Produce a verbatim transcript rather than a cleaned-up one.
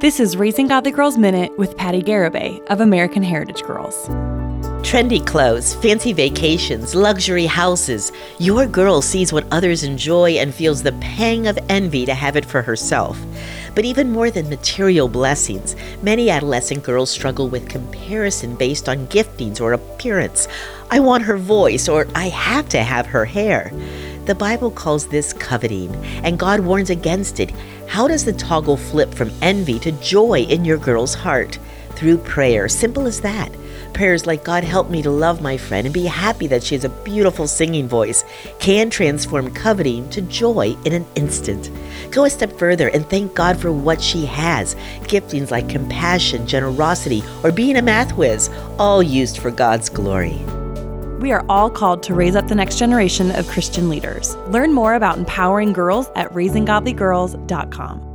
This is Raising Godly Girls Minute with Patty Garibay of American Heritage Girls. Trendy clothes, fancy vacations, luxury houses. Your girl sees what others enjoy and feels the pang of envy to have it for herself. But even more than material blessings, many adolescent girls struggle with comparison based on giftings or appearance. I want her voice, or I have to have her hair. The Bible calls this coveting, and God warns against it. How does the toggle flip from envy to joy in your girl's heart? Through prayer. Simple as that. Prayers like, God, help me to love my friend and be happy that she has a beautiful singing voice, can transform coveting to joy in an instant. Go a step further and thank God for what she has. Giftings like compassion, generosity, or being a math whiz, all used for God's glory. We are all called to raise up the next generation of Christian leaders. Learn more about empowering girls at raising godly girls dot com.